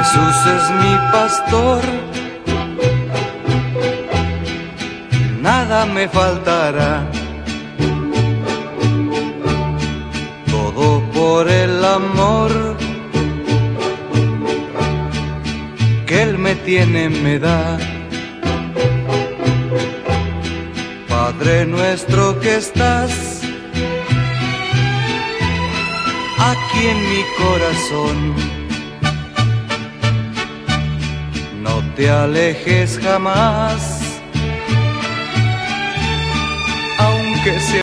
Jesús es mi pastor, nada me faltará. Todo por el amor que Él me tiene, me da. Padre nuestro que estás aquí en mi corazón, no te alejes jamás, aunque sea